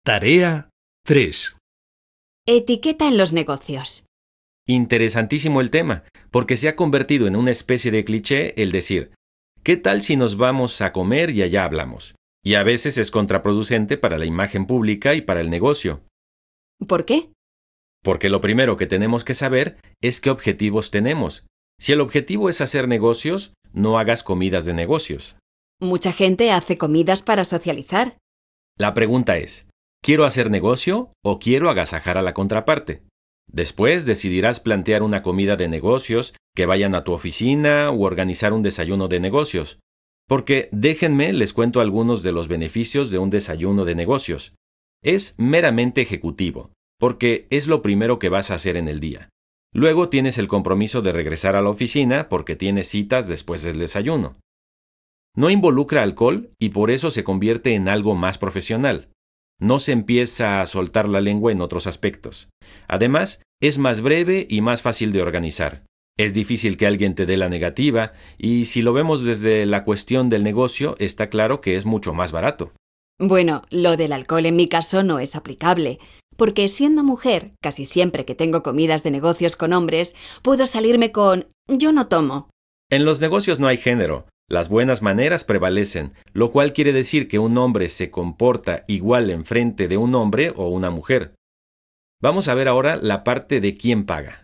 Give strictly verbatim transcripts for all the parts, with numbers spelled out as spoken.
Tarea tres. Etiqueta en los negocios. Interesantísimo el tema, porque se ha convertido en una especie de cliché el decir, ¿qué tal si nos vamos a comer y allá hablamos? Y a veces es contraproducente para la imagen pública y para el negocio. ¿Por qué? Porque lo primero que tenemos que saber es qué objetivos tenemos. Si el objetivo es hacer negocios, no hagas comidas de negocios. Mucha gente hace comidas para socializar. La pregunta es, ¿quiero hacer negocio o quiero agasajar a la contraparte? Después decidirás plantear una comida de negocios, que vayan a tu oficina o organizar un desayuno de negocios. Porque déjenme les cuento algunos de los beneficios de un desayuno de negocios. Es meramente ejecutivo, porque es lo primero que vas a hacer en el día. Luego tienes el compromiso de regresar a la oficina porque tienes citas después del desayuno. No involucra alcohol y por eso se convierte en algo más profesional. No se empieza a soltar la lengua en otros aspectos. Además, es más breve y más fácil de organizar. Es difícil que alguien te dé la negativa y si lo vemos desde la cuestión del negocio, está claro que es mucho más barato. Bueno, lo del alcohol en mi caso no es aplicable, porque siendo mujer, casi siempre que tengo comidas de negocios con hombres, puedo salirme con «yo no tomo». En los negocios no hay género. Las buenas maneras prevalecen, lo cual quiere decir que un hombre se comporta igual enfrente de un hombre o una mujer. Vamos a ver ahora la parte de quién paga.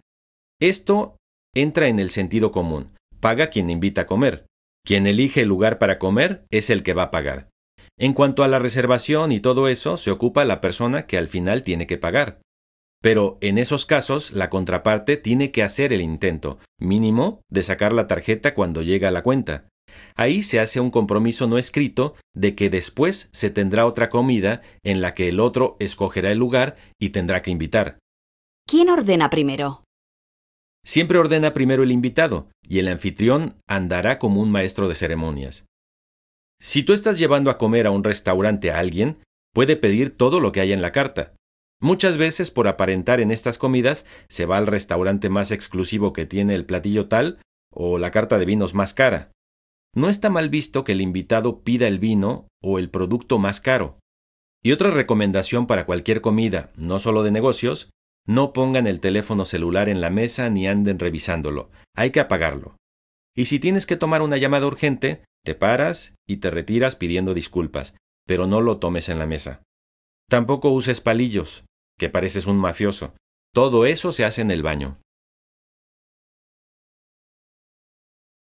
Esto entra en el sentido común. Paga quien invita a comer. Quien elige el lugar para comer es el que va a pagar. En cuanto a la reservación y todo eso, se ocupa la persona que al final tiene que pagar. Pero en esos casos, la contraparte tiene que hacer el intento, mínimo, de sacar la tarjeta cuando llega a la cuenta. Ahí se hace un compromiso no escrito de que después se tendrá otra comida en la que el otro escogerá el lugar y tendrá que invitar. ¿Quién ordena primero? Siempre ordena primero el invitado y el anfitrión andará como un maestro de ceremonias. Si tú estás llevando a comer a un restaurante a alguien, puede pedir todo lo que haya en la carta. Muchas veces, por aparentar en estas comidas, se va al restaurante más exclusivo que tiene el platillo tal o la carta de vinos más cara. No está mal visto que el invitado pida el vino o el producto más caro. Y otra recomendación para cualquier comida, no solo de negocios, no pongan el teléfono celular en la mesa ni anden revisándolo. Hay que apagarlo. Y si tienes que tomar una llamada urgente, te paras y te retiras pidiendo disculpas, pero no lo tomes en la mesa. Tampoco uses palillos, que pareces un mafioso. Todo eso se hace en el baño.